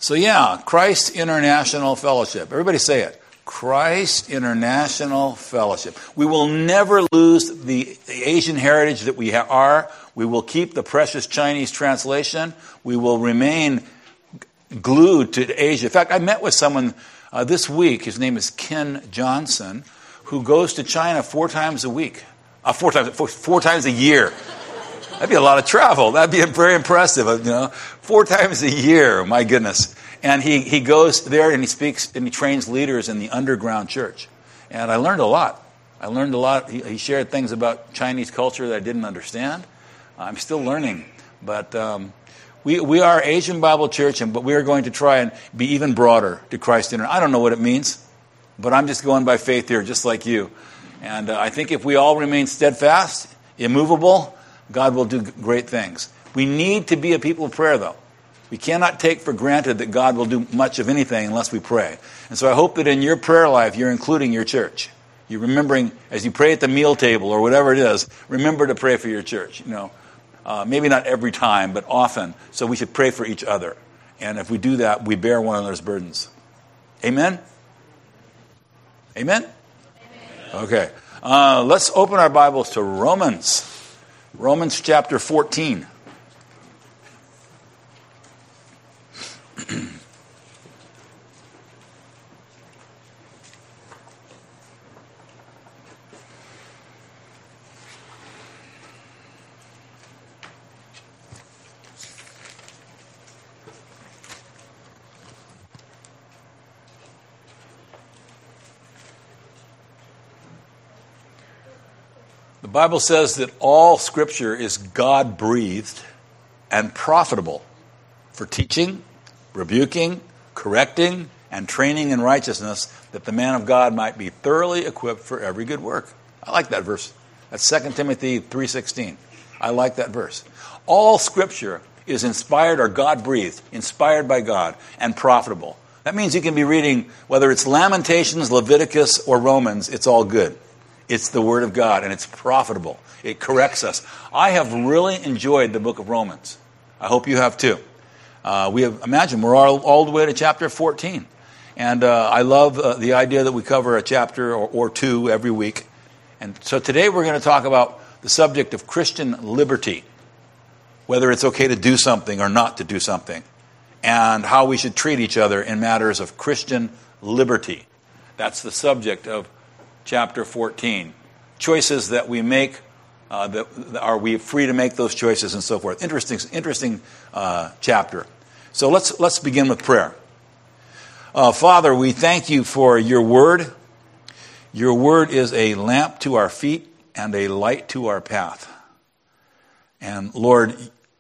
So yeah, Christ International Fellowship. Everybody say it. Christ International Fellowship. We will never lose the Asian heritage that we are. We will keep the precious Chinese translation. We will remain glued to Asia. In fact, I met with someone this week. His name is Ken Johnson, who goes to China 4 times a week. 4 times a year. That'd be a lot of travel. That'd be very impressive, 4 times a year, my goodness. And he goes there and he speaks and he trains leaders in the underground church. And I learned a lot. He shared things about Chinese culture that I didn't understand. I'm still learning. But we are Asian Bible Church, but we are going to try and be even broader to Christ International. I don't know what it means, but I'm just going by faith here, just like you. And I think if we all remain steadfast, immovable, God will do great things. We need to be a people of prayer, though. We cannot take for granted that God will do much of anything unless we pray. And so I hope that in your prayer life, you're including your church. You're remembering, as you pray at the meal table or whatever it is, remember to pray for your church. Maybe not every time, but often. So we should pray for each other. And if we do that, we bear one another's burdens. Amen? Amen? Okay. Let's open our Bibles to Romans. Romans chapter 14. The Bible says that all Scripture is God-breathed and profitable for teaching, rebuking, correcting, and training in righteousness, that the man of God might be thoroughly equipped for every good work. I like that verse. That's 2 Timothy 3:16. I like that verse. All Scripture is inspired or God-breathed, inspired by God, and profitable. That means you can be reading, whether it's Lamentations, Leviticus, or Romans, it's all good. It's the Word of God, and it's profitable. It corrects us. I have really enjoyed the book of Romans. I hope you have too. We're all the way to chapter 14. And I love the idea that we cover a chapter or two every week. And so today we're going to talk about the subject of Christian liberty, whether it's okay to do something or not to do something, and how we should treat each other in matters of Christian liberty. That's the subject of chapter 14. Choices that we make, are we free to make those choices and so forth. Interesting chapter. So let's begin with prayer. Father, we thank you for your word. Your word is a lamp to our feet and a light to our path. And Lord,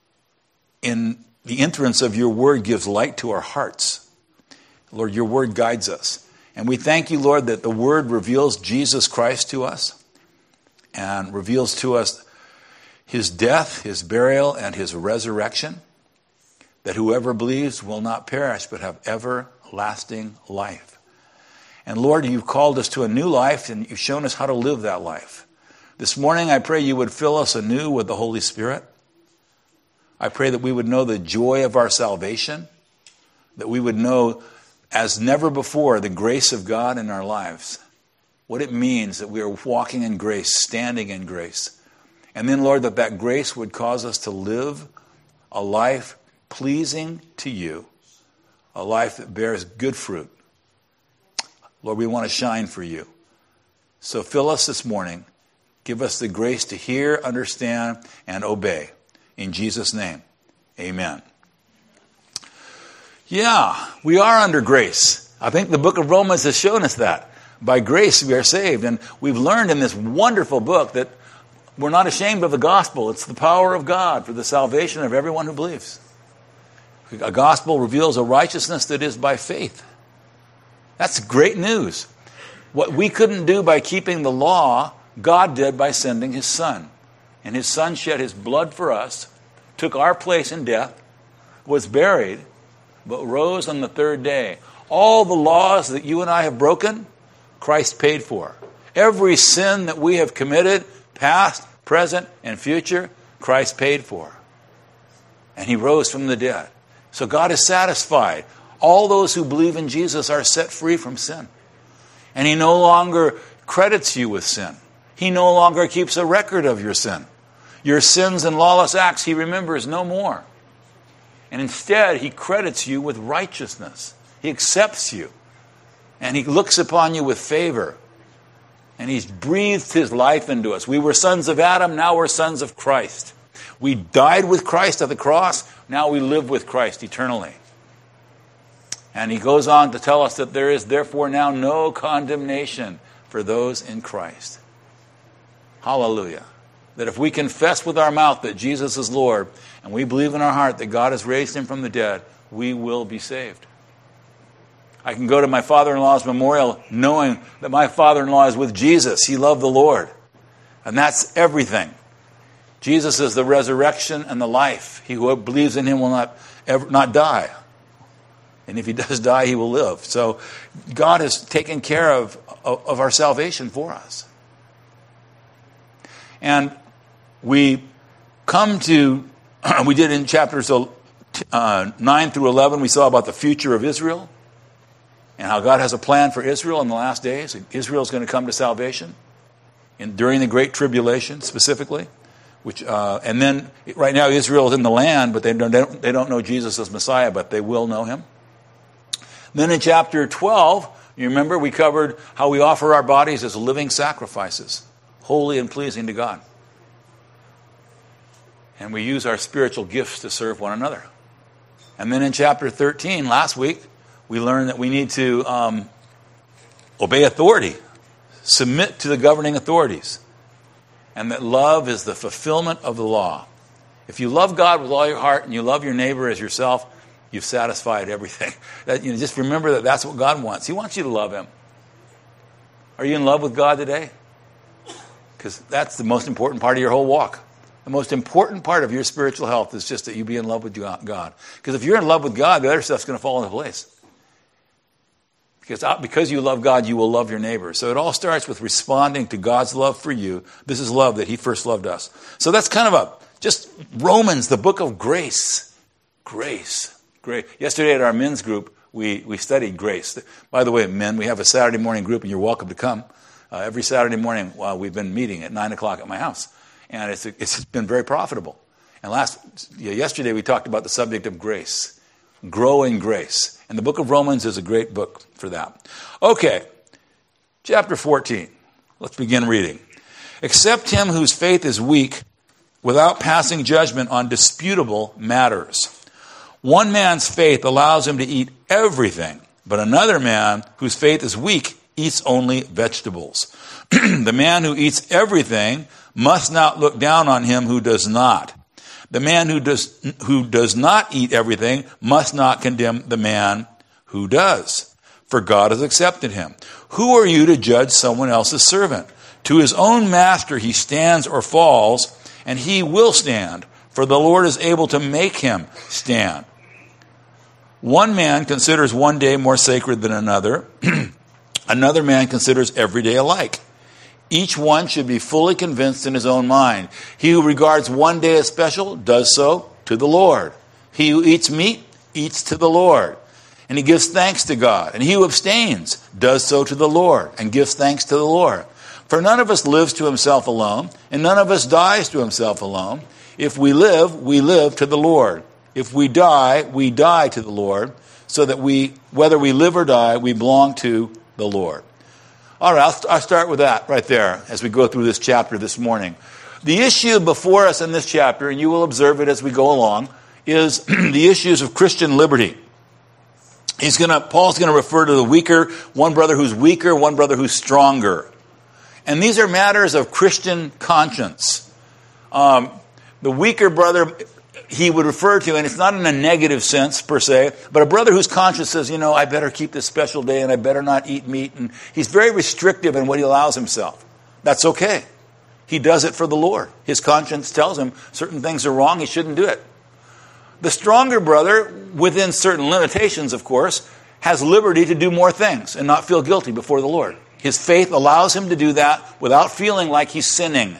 in the entrance of your word gives light to our hearts. Lord, your word guides us. And we thank you, Lord, that the Word reveals Jesus Christ to us and reveals to us his death, his burial, and his resurrection, that whoever believes will not perish but have everlasting life. And Lord, you've called us to a new life, and you've shown us how to live that life. This morning, I pray you would fill us anew with the Holy Spirit. I pray that we would know the joy of our salvation, that we would know as never before the grace of God in our lives, what it means that we are walking in grace, standing in grace. And then, Lord, that grace would cause us to live a life pleasing to you, a life that bears good fruit. Lord, we want to shine for you. So fill us this morning. Give us the grace to hear, understand, and obey. In Jesus' name, amen. Yeah, we are under grace. I think the book of Romans has shown us that. By grace we are saved. And we've learned in this wonderful book that we're not ashamed of the gospel. It's the power of God for the salvation of everyone who believes. A gospel reveals a righteousness that is by faith. That's great news. What we couldn't do by keeping the law, God did by sending his Son. And his Son shed his blood for us, took our place in death, was buried, but rose on the third day. All the laws that you and I have broken, Christ paid for. Every sin that we have committed, past, present, and future, Christ paid for. And he rose from the dead. So God is satisfied. All those who believe in Jesus are set free from sin. And he no longer credits you with sin. He no longer keeps a record of your sin. Your sins and lawless acts he remembers no more. And instead, he credits you with righteousness. He accepts you. And he looks upon you with favor. And he's breathed his life into us. We were sons of Adam, now we're sons of Christ. We died with Christ at the cross, now we live with Christ eternally. And he goes on to tell us that there is therefore now no condemnation for those in Christ. Hallelujah. That if we confess with our mouth that Jesus is Lord, and we believe in our heart that God has raised him from the dead, we will be saved. I can go to my father-in-law's memorial knowing that my father-in-law is with Jesus. He loved the Lord. And that's everything. Jesus is the resurrection and the life. He who believes in him will not die. And if he does die, he will live. So God has taken care of our salvation for us. And we come to, we did in chapters 9 through 11, we saw about the future of Israel and how God has a plan for Israel in the last days. Israel is going to come to salvation during the Great Tribulation specifically. And then right now Israel is in the land, but they don't know Jesus as Messiah, but they will know him. Then in chapter 12, you remember we covered how we offer our bodies as living sacrifices, holy and pleasing to God. And we use our spiritual gifts to serve one another. And then in chapter 13, last week, we learned that we need to obey authority, submit to the governing authorities, and that love is the fulfillment of the law. If you love God with all your heart and you love your neighbor as yourself, you've satisfied everything. Just remember that that's what God wants. He wants you to love him. Are you in love with God today? Because that's the most important part of your whole walk. The most important part of your spiritual health is just that you be in love with God. Because if you're in love with God, the other stuff's going to fall into place. Because you love God, you will love your neighbor. So it all starts with responding to God's love for you. This is love that he first loved us. So that's kind of just Romans, the book of grace. Grace. Yesterday at our men's group, we studied grace. By the way, men, we have a Saturday morning group, and you're welcome to come. Every Saturday morning, we've been meeting at 9 o'clock at my house. And it's been very profitable. And yesterday we talked about the subject of grace. Grow in grace. And the book of Romans is a great book for that. Okay, chapter 14. Let's begin reading. Accept him whose faith is weak without passing judgment on disputable matters. One man's faith allows him to eat everything, but another man whose faith is weak eats only vegetables. The man who eats everything must not look down on him who does not. The man who does not eat everything must not condemn the man who does, for God has accepted him. Who are you to judge someone else's servant? To his own master he stands or falls, and he will stand, for the Lord is able to make him stand. One man considers one day more sacred than another. Another man considers every day alike. Each one should be fully convinced in his own mind. He who regards one day as special does so to the Lord. He who eats meat eats to the Lord, and he gives thanks to God. And he who abstains does so to the Lord and gives thanks to the Lord. For none of us lives to himself alone, and none of us dies to himself alone. If we live to the Lord. If we die to the Lord, so that whether we live or die, we belong to the Lord. All right, I'll start with that right there as we go through this chapter this morning. The issue before us in this chapter, and you will observe it as we go along, is the issues of Christian liberty. Paul's going to refer to the weaker, one brother who's weaker, one brother who's stronger. And these are matters of Christian conscience. The weaker brother he would refer to, and it's not in a negative sense per se, but a brother whose conscience says, I better keep this special day and I better not eat meat. And he's very restrictive in what he allows himself. That's okay. He does it for the Lord. His conscience tells him certain things are wrong. He shouldn't do it. The stronger brother, within certain limitations, of course, has liberty to do more things and not feel guilty before the Lord. His faith allows him to do that without feeling like he's sinning.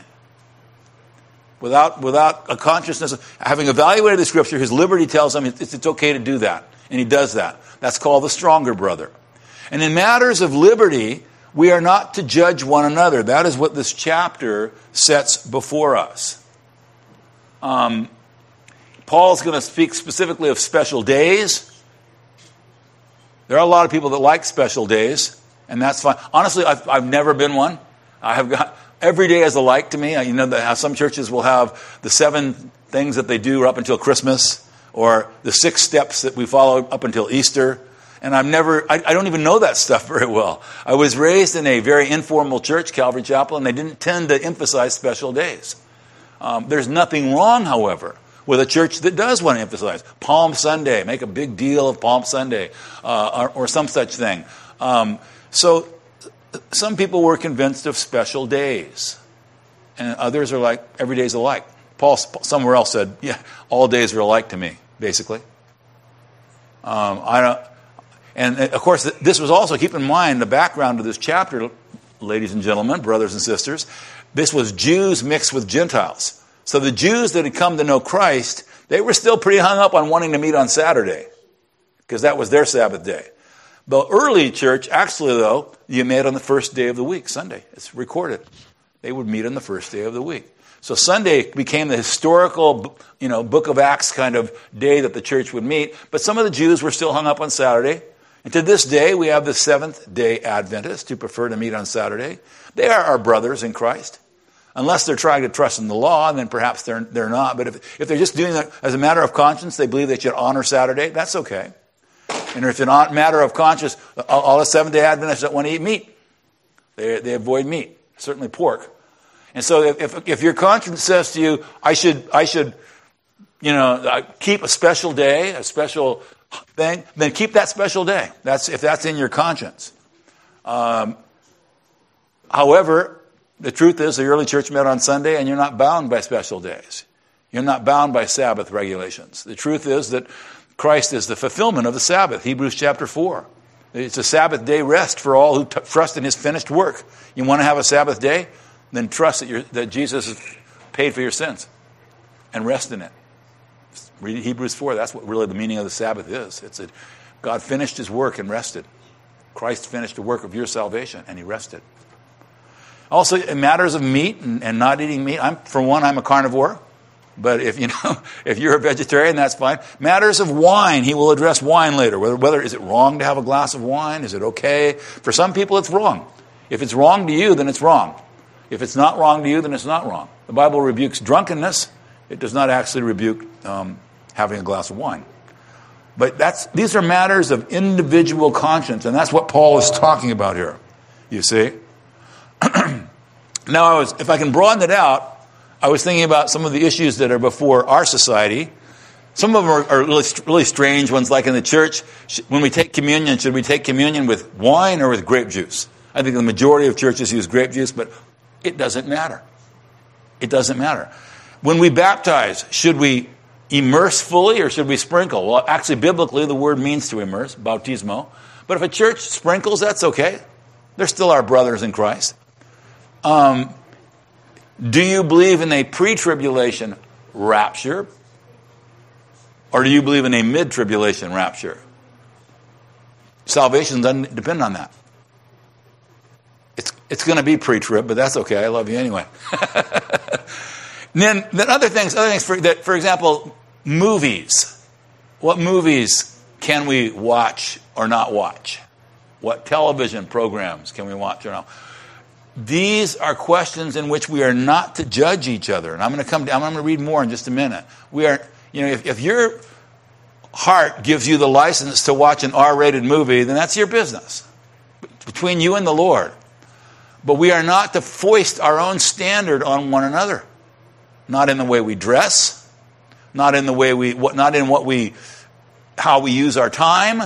Without a consciousness, having evaluated the Scripture, his liberty tells him it's okay to do that. And he does that. That's called the stronger brother. And in matters of liberty, we are not to judge one another. That is what this chapter sets before us. Paul's going to speak specifically of special days. There are a lot of people that like special days, and that's fine. Honestly, I've never been one. I have got every day is alike to me. You know how some churches will have the 7 things that they do up until Christmas, or the 6 steps that we follow up until Easter. And I don't even know that stuff very well. I was raised in a very informal church, Calvary Chapel, and they didn't tend to emphasize special days. There's nothing wrong, however, with a church that does want to emphasize Palm Sunday, make a big deal of Palm Sunday, or some such thing. So some people were convinced of special days, and others are like, every day's alike. Paul somewhere else said, yeah, all days are alike to me, basically. And of course, this was also, keep in mind, the background of this chapter, ladies and gentlemen, brothers and sisters, this was Jews mixed with Gentiles. So the Jews that had come to know Christ, they were still pretty hung up on wanting to meet on Saturday, because that was their Sabbath day. The early church, actually, though, you met on the first day of the week, Sunday. It's recorded. They would meet on the first day of the week. So Sunday became the historical, Book of Acts kind of day that the church would meet. But some of the Jews were still hung up on Saturday. And to this day, we have the Seventh-day Adventists who prefer to meet on Saturday. They are our brothers in Christ. Unless they're trying to trust in the law, then perhaps they're not. But if they're just doing that as a matter of conscience, they believe they should honor Saturday, that's okay. And if it's a matter of conscience, all the Seventh-day Adventists don't want to eat meat. They avoid meat, certainly pork. And so if your conscience says to you, I should keep a special day, a special thing, then keep that special day. If that's in your conscience. However, the truth is the early church met on Sunday, and you're not bound by special days. You're not bound by Sabbath regulations. The truth is that Christ is the fulfillment of the Sabbath, Hebrews chapter 4. It's a Sabbath day rest for all who trust in his finished work. You want to have a Sabbath day? Then trust that Jesus has paid for your sins and rest in it. Read Hebrews 4. That's what really the meaning of the Sabbath is. God finished his work and rested. Christ finished the work of your salvation, and he rested. Also, in matters of meat and not eating meat, I'm a carnivore. But if you're a vegetarian, that's fine. Matters of wine, he will address wine later. Whether is it wrong to have a glass of wine? Is it okay? For some people, it's wrong. If it's wrong to you, then it's wrong. If it's not wrong to you, then it's not wrong. The Bible rebukes drunkenness. It does not actually rebuke having a glass of wine. But these are matters of individual conscience, and that's what Paul is talking about here. You see? Now, if I can broaden it out, I was thinking about some of the issues that are before our society. Some of them are really, really strange ones, like in the church. When we take communion, should we take communion with wine or with grape juice? I think the majority of churches use grape juice, but it doesn't matter. It doesn't matter. When we baptize, should we immerse fully or should we sprinkle? Well, actually, biblically, the word means to immerse, bautismo. But if a church sprinkles, that's okay. They're still our brothers in Christ. Do you believe in a pre-tribulation rapture? Or do you believe in a mid-tribulation rapture? Salvation doesn't depend on that. It's going to be pre-trib, but that's okay. I love you anyway. then other things. For example, movies. What movies can we watch or not watch? What television programs can we watch or not? These are questions in which we are not to judge each other. And I'm going to read more in just a minute. We are, if your heart gives you the license to watch an R-rated movie, then that's your business. Between you and the Lord. But we are not to foist our own standard on one another. Not in the way we dress, not in how we use our time.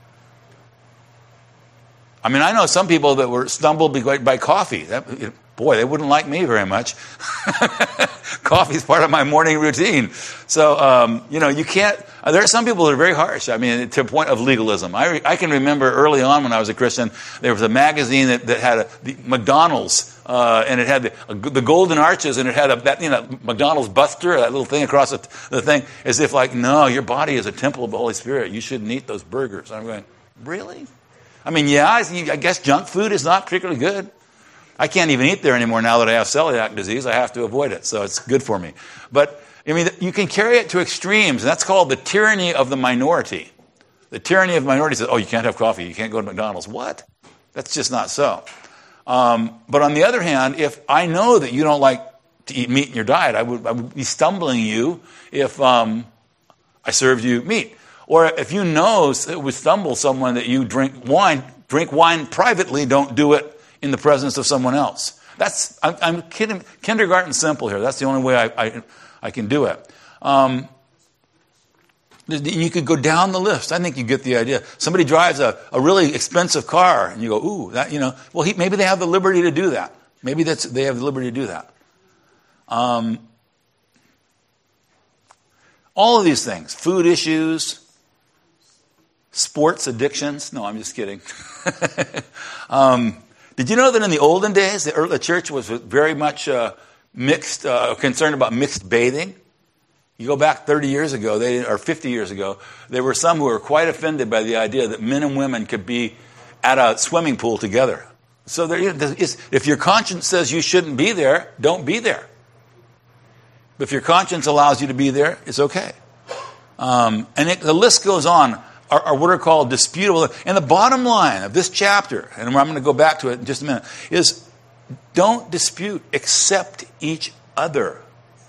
I mean, I know some people that were stumbled by coffee. Boy, they wouldn't like me very much. Coffee is part of my morning routine. So, you can't. There are some people that are very harsh. I mean, to a point of legalism. I can remember early on when I was a Christian, there was a magazine that had the McDonald's and it had the golden arches, and it had that McDonald's Buster, that little thing across the thing, as if like, no, your body is a temple of the Holy Spirit. You shouldn't eat those burgers. I'm going, really? I mean, yeah, I guess junk food is not particularly good. I can't even eat there anymore now that I have celiac disease. I have to avoid it, so it's good for me. But I mean, you can carry it to extremes, and that's called the tyranny of the minority. The tyranny of the minority says, oh, you can't have coffee, you can't go to McDonald's. What? That's just not so. But on the other hand, if I know that you don't like to eat meat in your diet, I would be stumbling you if I served you meat. Or if you know it would stumble someone that you drink wine privately, don't do it in the presence of someone else. I'm kidding, kindergarten simple here. That's the only way I can do it. You could go down the list. I think you get the idea. Somebody drives a really expensive car, and you go, ooh, that, well, maybe they have the liberty to do that. Maybe they have the liberty to do that. All of these things, food issues, sports addictions. No, I'm just kidding. Did you know that in the olden days, the church was very much mixed, concerned about mixed bathing? You go back 30 years ago, or 50 years ago, there were some who were quite offended by the idea that men and women could be at a swimming pool together. So if your conscience says you shouldn't be there, don't be there. But if your conscience allows you to be there, it's okay. The list goes on, are what are called disputable. And the bottom line of this chapter, and I'm going to go back to it in just a minute, is don't dispute, accept each other.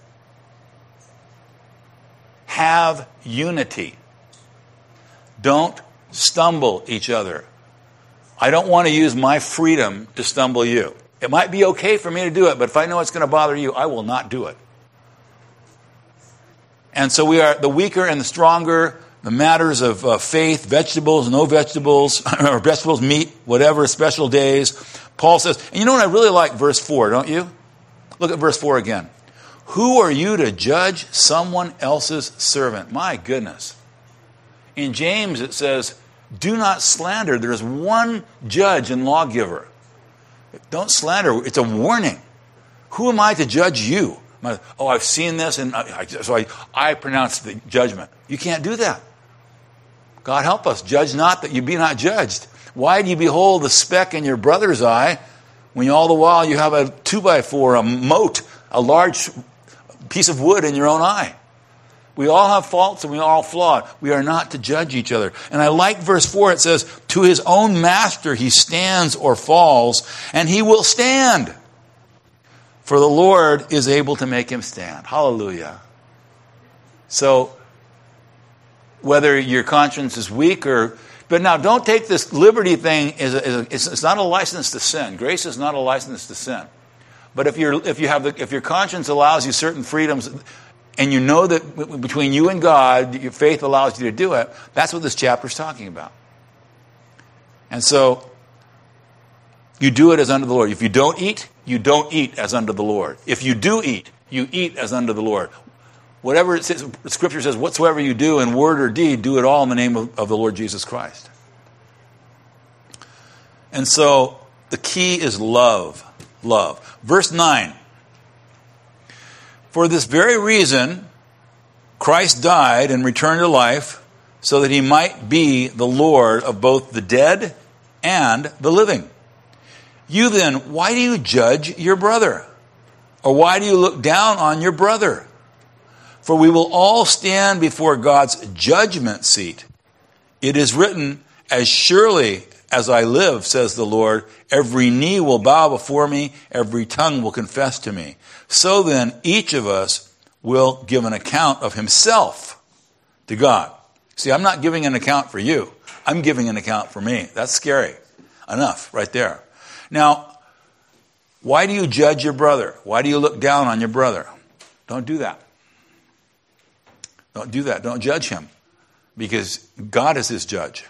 Have unity. Don't stumble each other. I don't want to use my freedom to stumble you. It might be okay for me to do it, but if I know it's going to bother you, I will not do it. And so we are the weaker and the stronger, the matters of faith, vegetables, no vegetables, or vegetables, meat, whatever, special days. Paul says, and you know what, I really like verse 4, don't you? Look at verse 4 again. Who are you to judge someone else's servant? My goodness. In James it says, do not slander. There is one judge and lawgiver. Don't slander. It's a warning. Who am I to judge you? Oh, I've seen this, and so I pronounce the judgment. You can't do that. God help us. Judge not that you be not judged. Why do you behold the speck in your brother's eye when all the while you have a 2x4, a mote, a large piece of wood in your own eye? We all have faults and we are all flawed. We are not to judge each other. And I like verse 4. It says, to his own master he stands or falls, and he will stand. For the Lord is able to make him stand. Hallelujah. So, whether your conscience is weak but now don't take this liberty thing it's not a license to sin. Grace is not a license to sin. But if your conscience allows you certain freedoms, and you know that between you and God, your faith allows you to do it, that's what this chapter is talking about. And so, you do it as unto the Lord. If you don't eat, you don't eat as unto the Lord. If you do eat, you eat as unto the Lord. Whatever it says, Scripture says, whatsoever you do in word or deed, do it all in the name of the Lord Jesus Christ. And so, the key is love. Love. Verse 9. For this very reason, Christ died and returned to life, so that he might be the Lord of both the dead and the living. You then, why do you judge your brother? Or why do you look down on your brother? For we will all stand before God's judgment seat. It is written, as surely as I live, says the Lord, every knee will bow before me, every tongue will confess to me. So then, each of us will give an account of himself to God. See, I'm not giving an account for you. I'm giving an account for me. That's scary enough right there. Now, why do you judge your brother? Why do you look down on your brother? Don't do that. Don't do that. Don't judge him, because God is his judge.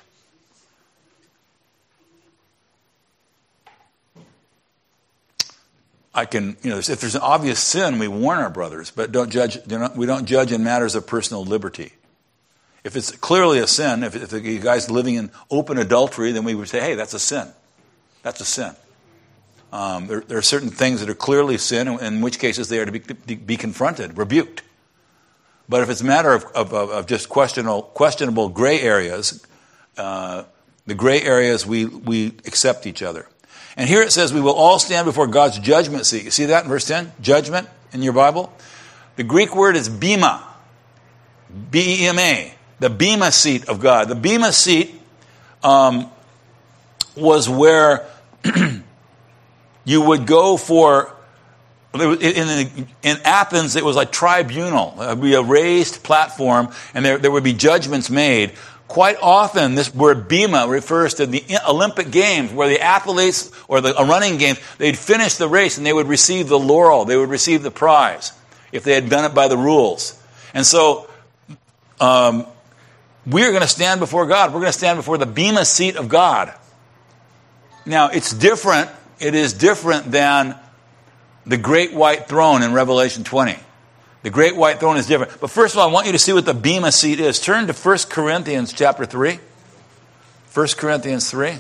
If there's an obvious sin, we warn our brothers, but we don't judge in matters of personal liberty. If it's clearly a sin, if the guy's living in open adultery, then we would say, hey, that's a sin. That's a sin. There are certain things that are clearly sin, in which cases they are to be confronted, rebuked. But if it's a matter of just questionable gray areas, the gray areas, we accept each other. And here it says we will all stand before God's judgment seat. You see that in verse 10? Judgment in your Bible. The Greek word is bema. B-E-M-A. The bema seat of God. The bema seat was where you would go for, in Athens, it was like tribunal. It would be a raised platform, and there would be judgments made. Quite often, this word bema refers to the Olympic Games, where the athletes, or a running game, they'd finish the race and they would receive the laurel, they would receive the prize, if they had done it by the rules. And so, we're going to stand before God. We're going to stand before the bema seat of God. Now, it's different. It is different than the great white throne in Revelation 20. The great white throne is different. But first of all, I want you to see what the bema seat is. Turn to 1 Corinthians chapter 3. 1 Corinthians 3.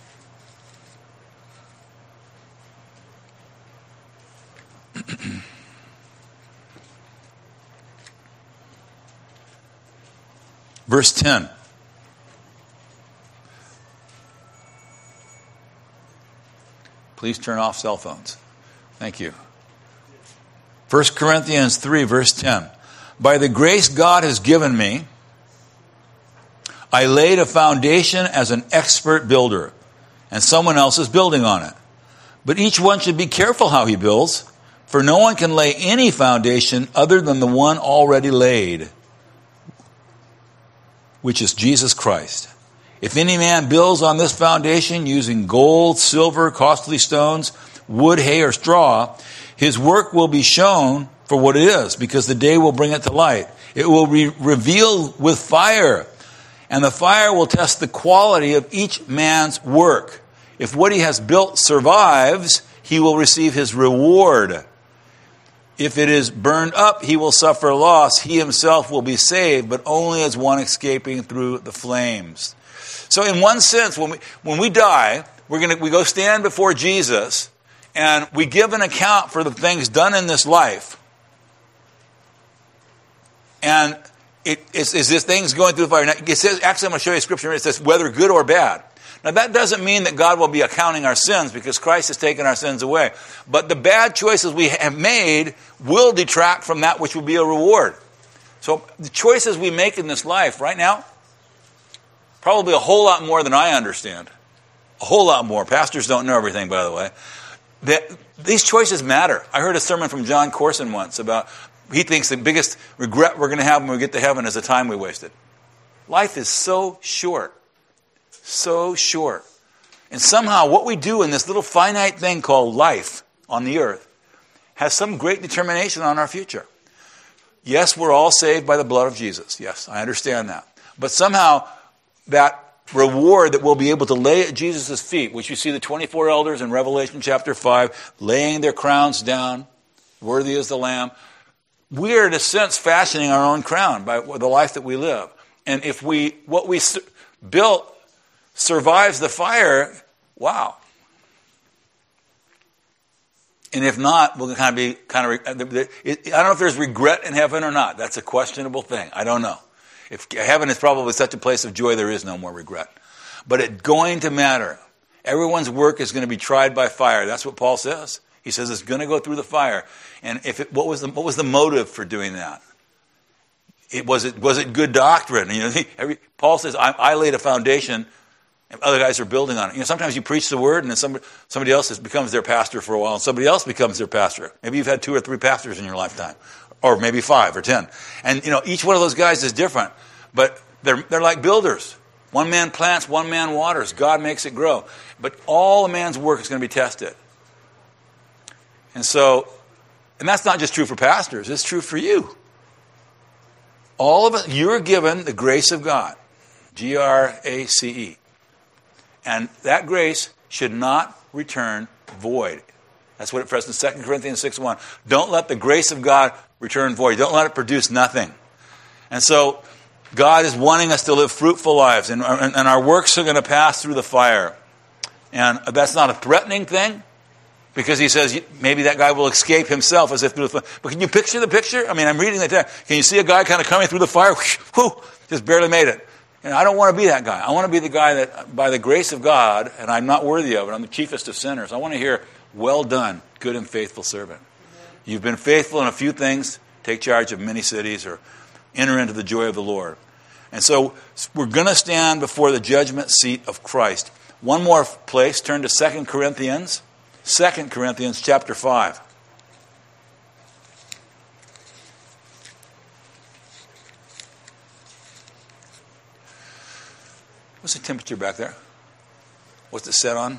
Verse 10. Please turn off cell phones. Thank you. 1 Corinthians 3, verse 10. By the grace God has given me, I laid a foundation as an expert builder, and someone else is building on it. But each one should be careful how he builds, for no one can lay any foundation other than the one already laid, which is Jesus Christ. If any man builds on this foundation using gold, silver, costly stones, wood, hay, or straw, his work will be shown for what it is, because the day will bring it to light. It will be revealed with fire, and the fire will test the quality of each man's work. If what he has built survives, he will receive his reward. If it is burned up, he will suffer loss. He himself will be saved, but only as one escaping through the flames. So in one sense, when we die, we go stand before Jesus, and we give an account for the things done in this life. And it's this thing's going through the fire. Now, it says, actually, I'm going to show you a scripture. It says, whether good or bad. Now, that doesn't mean that God will be accounting our sins, because Christ has taken our sins away. But the bad choices we have made will detract from that which will be a reward. So the choices we make in this life right now, probably a whole lot more than I understand. A whole lot more. Pastors don't know everything, by the way. These choices matter. I heard a sermon from John Corson once about, he thinks the biggest regret we're going to have when we get to heaven is the time we wasted. Life is so short. So short. And somehow what we do in this little finite thing called life on the earth has some great determination on our future. Yes, we're all saved by the blood of Jesus. Yes, I understand that. But somehow that reward that we'll be able to lay at Jesus' feet, which you see the 24 elders in Revelation chapter 5, laying their crowns down, worthy is the Lamb. We are, in a sense, fashioning our own crown by the life that we live. And if what we built survives the fire, wow. And if not, we'll I don't know if there's regret in heaven or not. That's a questionable thing. I don't know. If heaven is probably such a place of joy, there is no more regret. But it's going to matter. Everyone's work is going to be tried by fire. That's what Paul says. He says it's going to go through the fire. And what was the motive for doing that? Was it good doctrine? Paul says, I laid a foundation, and other guys are building on it. Sometimes you preach the word, and then somebody else becomes their pastor for a while, and somebody else becomes their pastor. Maybe you've had 2 or 3 pastors in your lifetime. Or maybe 5 or 10. And, each one of those guys is different. But they're like builders. One man plants, one man waters. God makes it grow. But all a man's work is going to be tested. And that's not just true for pastors. It's true for you. All of it, you're given the grace of God. Grace. And that grace should not return void. That's what it says in 2 Corinthians 6:1. Don't let the grace of God return void. Don't let it produce nothing. And so God is wanting us to live fruitful lives, and our works are going to pass through the fire. And that's not a threatening thing. Because he says maybe that guy will escape himself as if through the fire. But can you picture the picture? I mean, I'm reading the text. Can you see a guy kind of coming through the fire? Whew, just barely made it. And I don't want to be that guy. I want to be the guy that, by the grace of God, and I'm not worthy of it, I'm the chiefest of sinners. I want to hear, well done, good and faithful servant. You've been faithful in a few things. Take charge of many cities, or enter into the joy of the Lord. And so we're going to stand before the judgment seat of Christ. One more place, turn to 2 Corinthians. 2 Corinthians chapter 5. What's the temperature back there? What's it set on?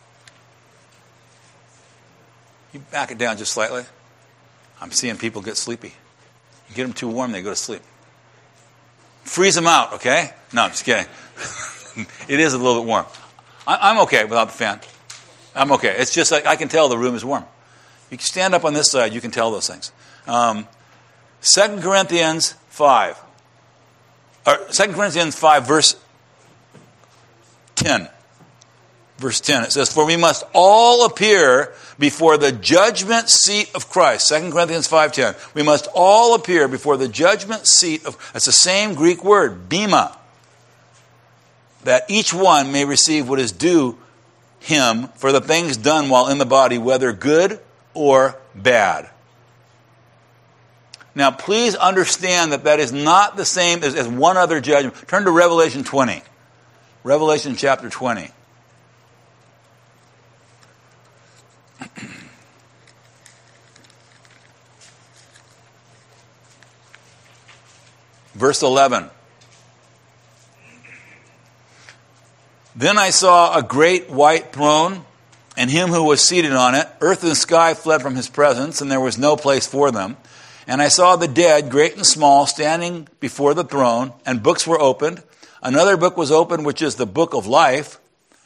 You back it down just slightly. I'm seeing people get sleepy. You get them too warm, they go to sleep. Freeze them out, okay? No, I'm just kidding. It is a little bit warm. I'm okay without the fan. I'm okay. It's just like I can tell the room is warm. You can stand up on this side, you can tell those things. 2 Corinthians 5. 2 Corinthians 5, verse 10. Verse 10, it says, "For we must all appear before the judgment seat of Christ." 2 Corinthians 5:10. We must all appear before the judgment seat of, that's the same Greek word, bema, that each one may receive what is due him for the things done while in the body, whether good or bad. Now, please understand that that is not the same as one other judgment. Turn to Revelation 20. Revelation chapter 20. Verse 11. "Then I saw a great white throne, and him who was seated on it. Earth and sky fled from his presence, and there was no place for them. And I saw the dead, great and small, standing before the throne, and books were opened. Another book was opened, which is the book of life.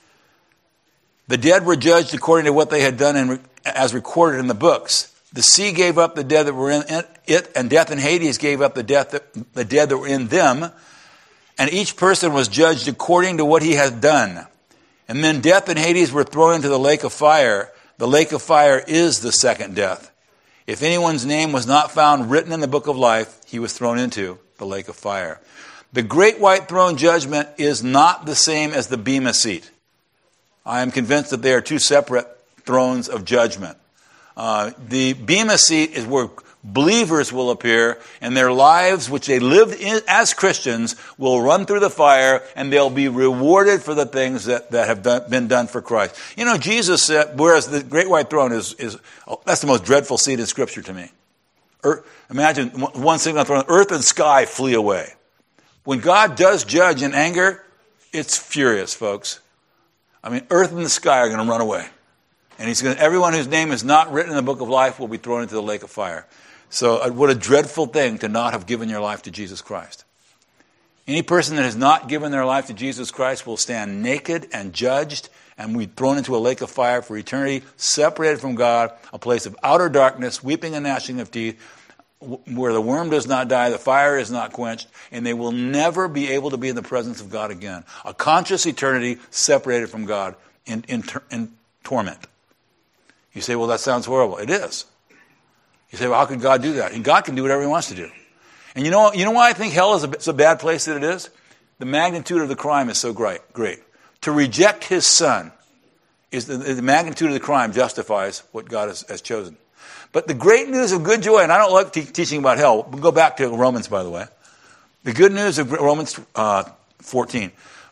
The dead were judged according to what they had done as recorded in the books. The sea gave up the dead that were in it, and death and Hades gave up the dead that were in them. And each person was judged according to what he had done. And then death and Hades were thrown into the lake of fire. The lake of fire is the second death. If anyone's name was not found written in the book of life, he was thrown into the lake of fire." The great white throne judgment is not the same as the bema seat. I am convinced that they are two separate thrones of judgment. The bema seat is where believers will appear, and their lives, which they lived in as Christians, will run through the fire, and they'll be rewarded for the things that have been done for Christ. You know, Jesus said, whereas the great white throne is that's the most dreadful seat in Scripture to me. Imagine one sitting on the throne, earth and sky flee away. When God does judge in anger, it's furious, folks. I mean, earth and the sky are going to run away. And everyone whose name is not written in the book of life will be thrown into the lake of fire. So what a dreadful thing to not have given your life to Jesus Christ. Any person that has not given their life to Jesus Christ will stand naked and judged and be thrown into a lake of fire for eternity, separated from God, a place of outer darkness, weeping and gnashing of teeth, where the worm does not die, the fire is not quenched, and they will never be able to be in the presence of God again. A conscious eternity separated from God in torment. You say, well, that sounds horrible. It is. You say, well, how could God do that? And God can do whatever he wants to do. And you know why I think hell is a bad place that it is? The magnitude of the crime is so great. To reject his son, is the magnitude of the crime justifies what God has chosen. But the great news of good joy, and I don't like teaching about hell. We'll go back to Romans, by the way. The good news of Romans 14.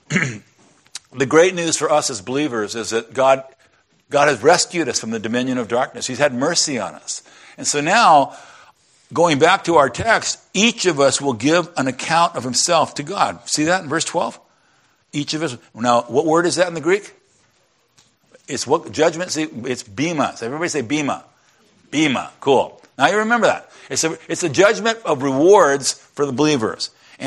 The great news for us as believers is that God has rescued us from the dominion of darkness. He's had mercy on us. And so now, going back to our text, each of us will give an account of himself to God. See that in verse 12? Each of us. Now, what word is that in the Greek? It's what judgment? See, it's bema. So everybody say bema. Bema. Cool. Now you remember that. It's a judgment of rewards for the believers.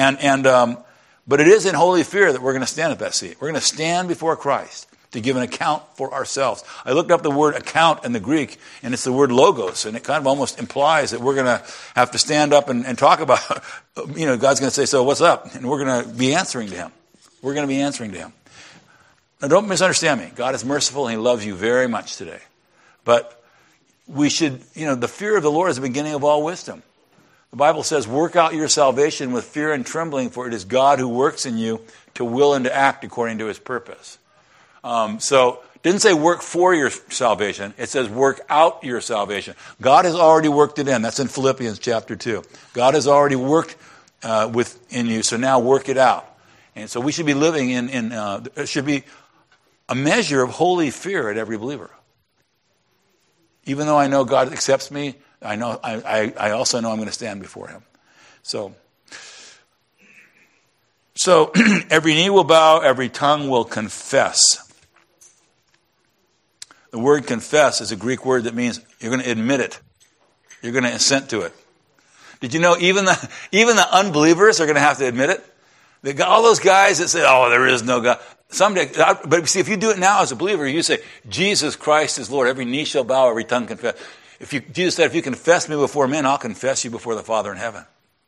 But it is in holy fear that we're going to stand at that seat. We're going to stand before Christ to give an account for ourselves. I looked up the word account in the Greek, and it's the word logos, and it kind of almost implies that we're going to have to stand up and talk about, God's going to say, so what's up? And we're going to be answering to him. We're going to be answering to him. Now don't misunderstand me. God is merciful, and he loves you very much today. But we should, the fear of the Lord is the beginning of all wisdom. The Bible says, work out your salvation with fear and trembling, for it is God who works in you to will and to act according to his purpose. So it didn't say work for your salvation. It says work out your salvation. God has already worked it in. That's in Philippians chapter 2. God has already worked within you, so now work it out. And so we should be living there should be a measure of holy fear at every believer. Even though I know God accepts me, I also know I'm going to stand before him. So every knee will bow, every tongue will confess. The word confess is a Greek word that means you're going to admit it. You're going to assent to it. Did you know even the unbelievers are going to have to admit it? All those guys that say, oh, there is no God. Someday, but see, if you do it now as a believer, you say, Jesus Christ is Lord. Every knee shall bow, every tongue confess. Jesus said, if you confess me before men, I'll confess you before the Father in heaven.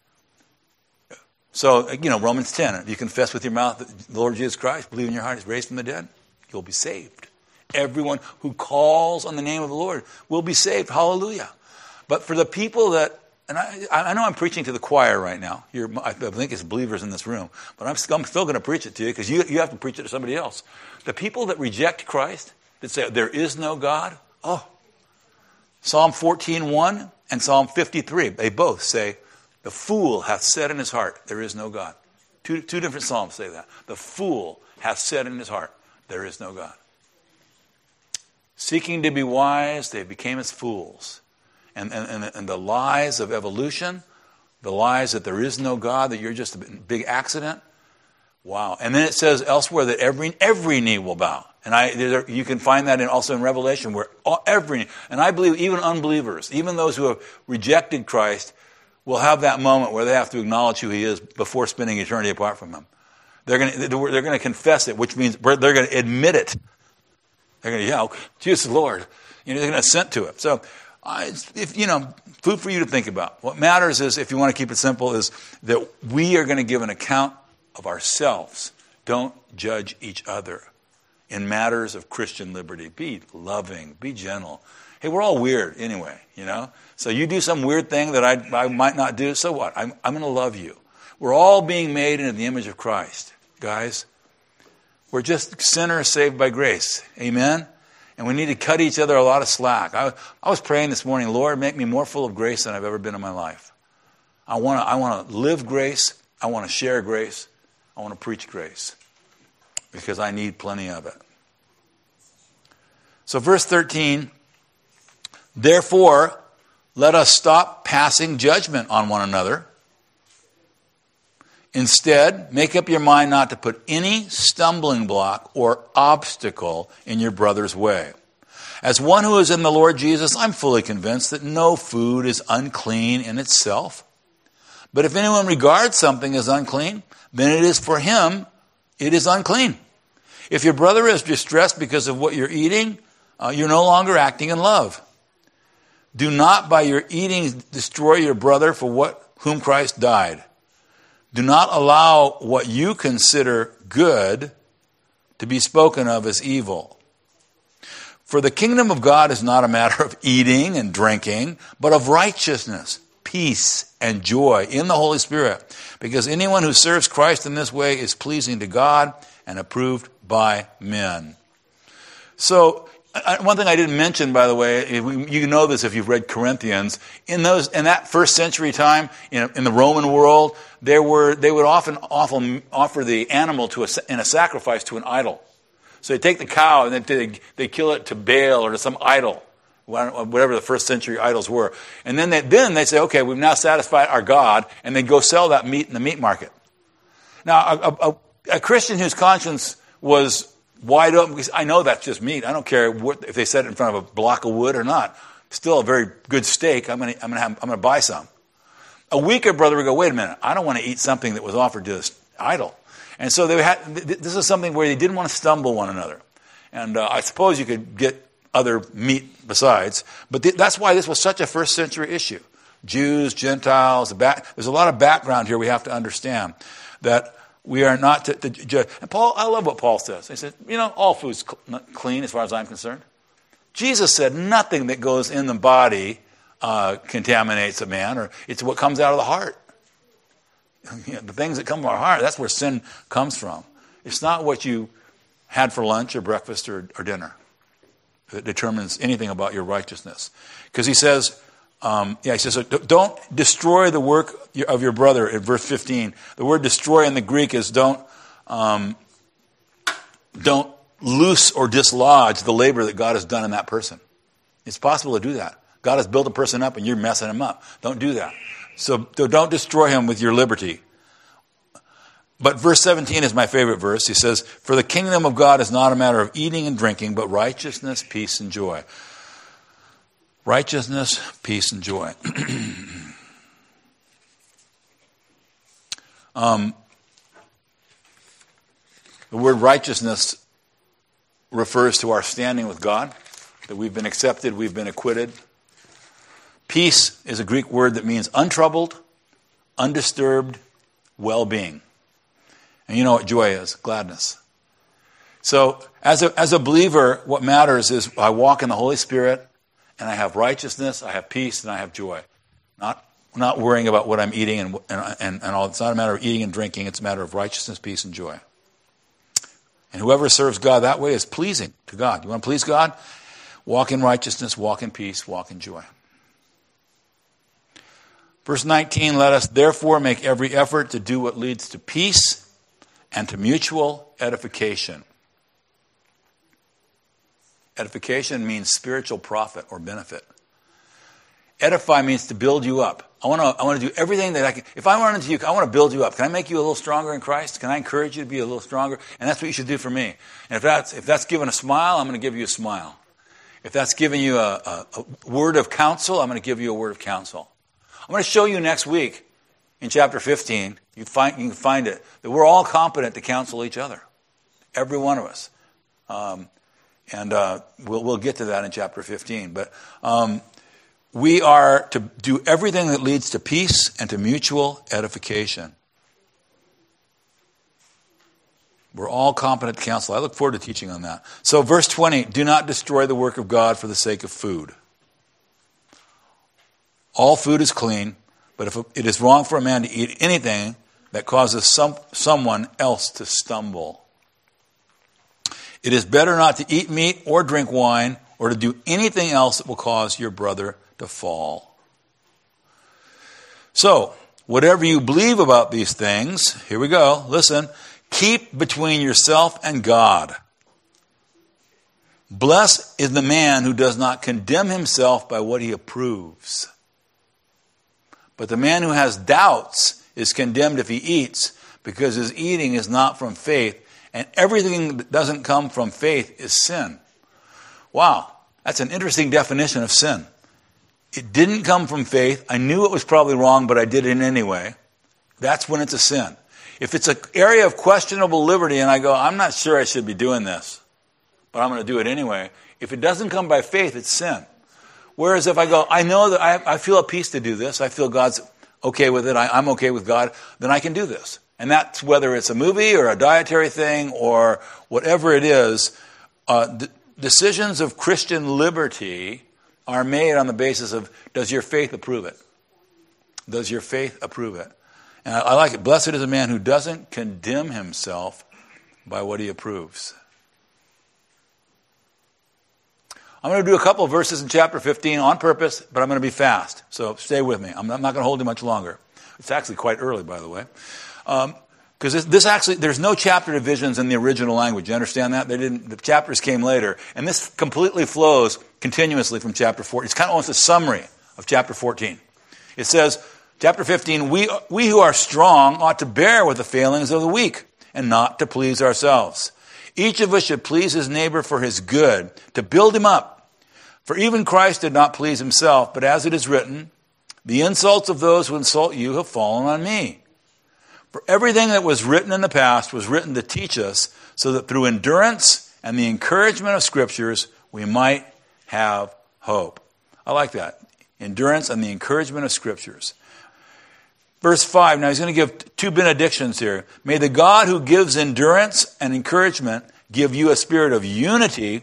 So, Romans 10, if you confess with your mouth the Lord Jesus Christ, believe in your heart he's raised from the dead, you'll be saved. Everyone who calls on the name of the Lord will be saved. Hallelujah. But for the people that, and I know I'm preaching to the choir right now. I think it's believers in this room. But I'm still going to preach it to you because you have to preach it to somebody else. The people that reject Christ, that say there is no God, Psalm 14:1 and Psalm 53, they both say, the fool hath said in his heart, there is no God. Two different psalms say that. The fool hath said in his heart, there is no God. Seeking to be wise, they became as fools. And the lies of evolution, the lies that there is no God, that you're just a big accident. Wow. And then it says elsewhere that every knee will bow. And you can find that also in Revelation, where every knee, and I believe even unbelievers, even those who have rejected Christ, will have that moment where they have to acknowledge who he is before spending eternity apart from him. They're going to confess it, which means they're going to admit it. They're going to, Jesus is Lord. They're going to assent to it. So, food for you to think about. What matters is, if you want to keep it simple, is that we are going to give an account of ourselves. Don't judge each other in matters of Christian liberty. Be loving. Be gentle. Hey, we're all weird anyway, So you do some weird thing that I might not do, so what? I'm going to love you. We're all being made into the image of Christ, guys. We're just sinners saved by grace. Amen? And we need to cut each other a lot of slack. I was praying this morning, Lord, make me more full of grace than I've ever been in my life. I want to live grace. I want to share grace. I want to preach grace. Because I need plenty of it. So verse 13, therefore, let us stop passing judgment on one another. Instead, make up your mind not to put any stumbling block or obstacle in your brother's way. As one who is in the Lord Jesus, I'm fully convinced that no food is unclean in itself. But if anyone regards something as unclean, then it is for him, it is unclean. If your brother is distressed because of what you're eating, you're no longer acting in love. Do not by your eating destroy your brother for whom Christ died. Do not allow what you consider good to be spoken of as evil. For the kingdom of God is not a matter of eating and drinking, but of righteousness, peace, and joy in the Holy Spirit. Because anyone who serves Christ in this way is pleasing to God and approved by men. So, one thing I didn't mention, by the way, you know this if you've read Corinthians. In that first century time, in the Roman world, they would often offer the animal in a sacrifice to an idol. So they take the cow and then they kill it to Baal or to some idol, whatever the first century idols were. And then they say, okay, we've now satisfied our God, and they go sell that meat in the meat market. Now, a Christian whose conscience was wide open, because I know that's just meat. I don't care if they set it in front of a block of wood or not. Still a very good steak. I'm going to buy some. A weaker brother would go, wait a minute, I don't want to eat something that was offered to this idol. And so this is something where they didn't want to stumble one another. And I suppose you could get other meat besides, but that's why this was such a first century issue. Jews, Gentiles, there's a lot of background here we have to understand, that we are not to judge. And I love what Paul says. He says, all food's clean as far as I'm concerned. Jesus said nothing that goes in the body contaminates a man, or it's what comes out of the heart. The things that come from our heart, that's where sin comes from. It's not what you had for lunch or breakfast or dinner that determines anything about your righteousness. Because he says, so don't destroy the work of your brother in verse 15. The word destroy in the Greek is don't loose or dislodge the labor that God has done in that person. It's possible to do that. God has built a person up and you're messing him up. Don't do that. So don't destroy him with your liberty. But verse 17 is my favorite verse. He says, for the kingdom of God is not a matter of eating and drinking, but righteousness, peace, and joy. Righteousness, peace, and joy. The word righteousness refers to our standing with God, that we've been accepted, we've been acquitted. Peace is a Greek word that means untroubled, undisturbed, well-being. And you know what joy is, gladness. So as a believer, what matters is I walk in the Holy Spirit, and I have righteousness, I have peace, and I have joy. Not worrying about what I'm eating and all. It's not a matter of eating and drinking. It's a matter of righteousness, peace, and joy. And whoever serves God that way is pleasing to God. You want to please God? Walk in righteousness, walk in peace, walk in joy. Verse 19, let us therefore make every effort to do what leads to peace and to mutual edification. Edification means spiritual profit or benefit. Edify means to build you up. I want to do everything that I can. If I run into you, I want to build you up. Can I make you a little stronger in Christ? Can I encourage you to be a little stronger? And that's what you should do for me. And if that's giving a smile, I'm going to give you a smile. If that's giving you a word of counsel, I'm going to give you a word of counsel. I'm going to show you next week in chapter 15, you can find it, that we're all competent to counsel each other. Every one of us. We'll get to that in chapter 15. But we are to do everything that leads to peace and to mutual edification. We're all competent to counsel. I look forward to teaching on that. So verse 20, do not destroy the work of God for the sake of food. All food is clean, but if it is wrong for a man to eat anything that causes someone else to stumble. It is better not to eat meat or drink wine or to do anything else that will cause your brother to fall. So, whatever you believe about these things, here we go, listen, keep between yourself and God. Blessed is the man who does not condemn himself by what he approves. But the man who has doubts is condemned if he eats, because his eating is not from faith, and everything that doesn't come from faith is sin. Wow, that's an interesting definition of sin. It didn't come from faith. I knew it was probably wrong, but I did it anyway. That's when it's a sin. If it's an area of questionable liberty and I go, I'm not sure I should be doing this, but I'm going to do it anyway. If it doesn't come by faith, it's sin. Whereas if I go, I know that I feel at peace to do this, I feel God's okay with it, I'm okay with God, then I can do this. And that's whether it's a movie or a dietary thing or whatever it is. Decisions of Christian liberty are made on the basis of, does your faith approve it? Does your faith approve it? And I like it. Blessed is a man who doesn't condemn himself by what he approves. I'm going to do a couple of verses in chapter 15 on purpose, but I'm going to be fast. So stay with me. I'm not going to hold you much longer. It's actually quite early, by the way. Because this actually, there's no chapter divisions in the original language. You understand that? The chapters came later. And this completely flows continuously from chapter 14. It's kind of almost a summary of chapter 14. It says, chapter 15, we who are strong ought to bear with the failings of the weak and not to please ourselves. Each of us should please his neighbor for his good, to build him up. For even Christ did not please himself, but as it is written, the insults of those who insult you have fallen on me. For everything that was written in the past was written to teach us, so that through endurance and the encouragement of Scriptures, we might have hope. I like that. Endurance and the encouragement of Scriptures. Verse 5, now he's going to give two benedictions here. May the God who gives endurance and encouragement give you a spirit of unity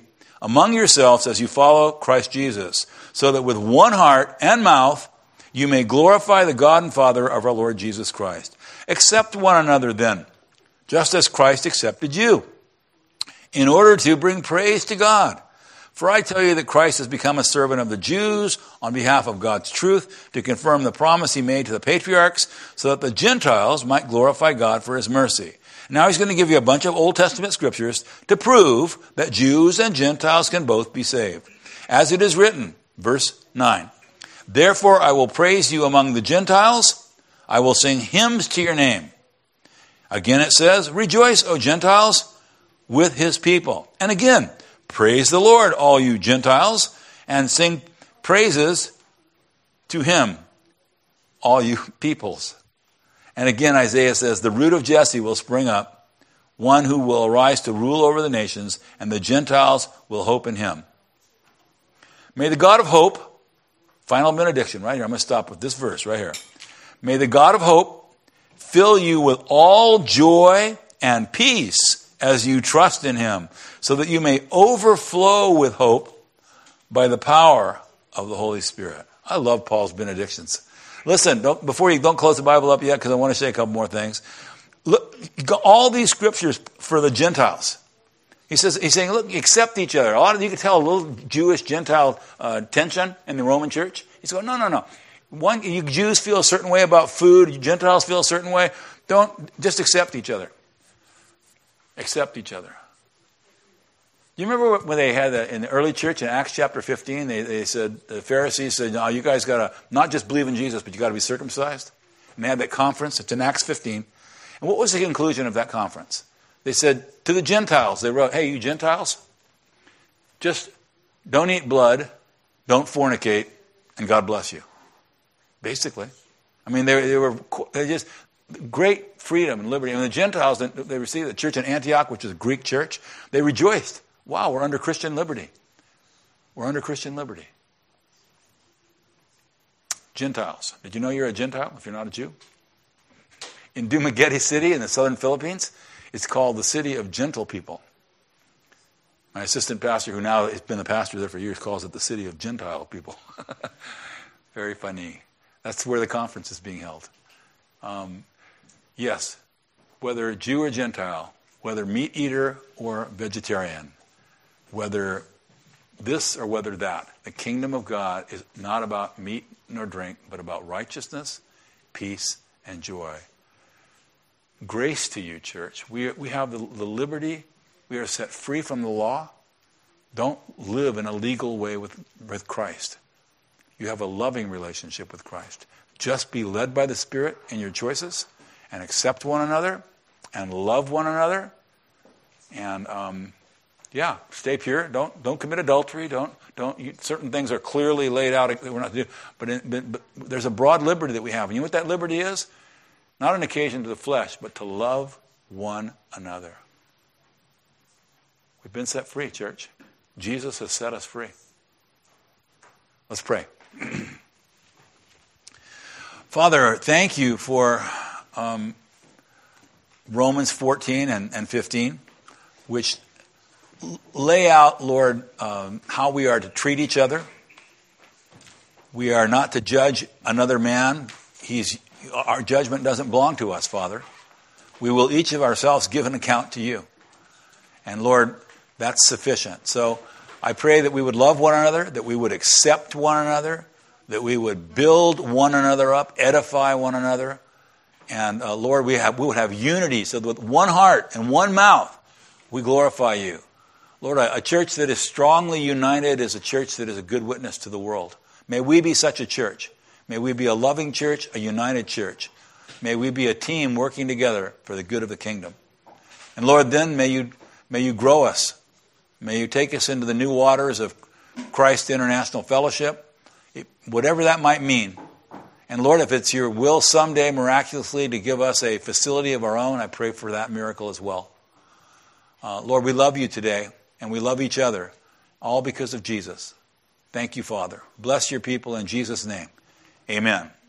among yourselves as you follow Christ Jesus, so that with one heart and mouth you may glorify the God and Father of our Lord Jesus Christ. Accept one another then, just as Christ accepted you, in order to bring praise to God. For I tell you that Christ has become a servant of the Jews on behalf of God's truth, to confirm the promise he made to the patriarchs, so that the Gentiles might glorify God for his mercy. Now he's going to give you a bunch of Old Testament scriptures to prove that Jews and Gentiles can both be saved. As it is written, verse 9, therefore I will praise you among the Gentiles. I will sing hymns to your name. Again it says, rejoice, O Gentiles, with his people. And again, praise the Lord, all you Gentiles, and sing praises to him, all you peoples. And again, Isaiah says, the root of Jesse will spring up, one who will arise to rule over the nations, and the Gentiles will hope in him. May the God of hope, final benediction right here, I'm going to stop with this verse right here. May the God of hope fill you with all joy and peace as you trust in him, so that you may overflow with hope by the power of the Holy Spirit. I love Paul's benedictions. Listen, don't close the Bible up yet, because I want to say a couple more things. Look, all these scriptures for the Gentiles. He's saying, look, accept each other. You can tell a little Jewish-Gentile tension in the Roman church. He's going, no. You Jews feel a certain way about food. You Gentiles feel a certain way. Just accept each other. Accept each other. You remember when they had in the early church in Acts chapter 15, they said, the Pharisees said, no, you guys got to not just believe in Jesus, but you got to be circumcised. And they had that conference. It's in Acts 15. And what was the conclusion of that conference? They said to the Gentiles, they wrote, hey, you Gentiles, just don't eat blood, don't fornicate, and God bless you. Basically. I mean, they just great freedom and liberty. And the Gentiles, they received the church in Antioch, which is a Greek church. They rejoiced. Wow, we're under Christian liberty. We're under Christian liberty. Gentiles. Did you know you're a Gentile if you're not a Jew? In Dumaguete City in the southern Philippines, it's called the city of gentle people. My assistant pastor, who now has been the pastor there for years, calls it the city of Gentile people. Very funny. That's where the conference is being held. Yes, whether Jew or Gentile, whether meat eater or vegetarian, whether this or whether that, the kingdom of God is not about meat nor drink, but about righteousness, peace, and joy. Grace to you, church. We have the liberty. We are set free from the law. Don't live in a legal way with Christ. You have a loving relationship with Christ. Just be led by the Spirit in your choices, and accept one another, and love one another, and stay pure. Don't commit adultery. Certain things are clearly laid out that we're not to do. But there's a broad liberty that we have. And you know what that liberty is? Not an occasion to the flesh, but to love one another. We've been set free, church. Jesus has set us free. Let's pray. Father, thank you for Romans 14 and 15, which lay out, Lord, how we are to treat each other. We are not to judge another man. Our judgment doesn't belong to us, Father. We will each of ourselves give an account to you. And Lord, that's sufficient. So I pray that we would love one another, that we would accept one another, that we would build one another up, edify one another. And Lord, we would have unity so that with one heart and one mouth, we glorify you. Lord, a church that is strongly united is a church that is a good witness to the world. May we be such a church. May we be a loving church, a united church. May we be a team working together for the good of the kingdom. And Lord, then may you grow us. May you take us into the new waters of Christ International Fellowship, whatever that might mean. And Lord, if it's your will someday miraculously to give us a facility of our own, I pray for that miracle as well. Lord, we love you today, and we love each other, all because of Jesus. Thank you, Father. Bless your people in Jesus' name. Amen.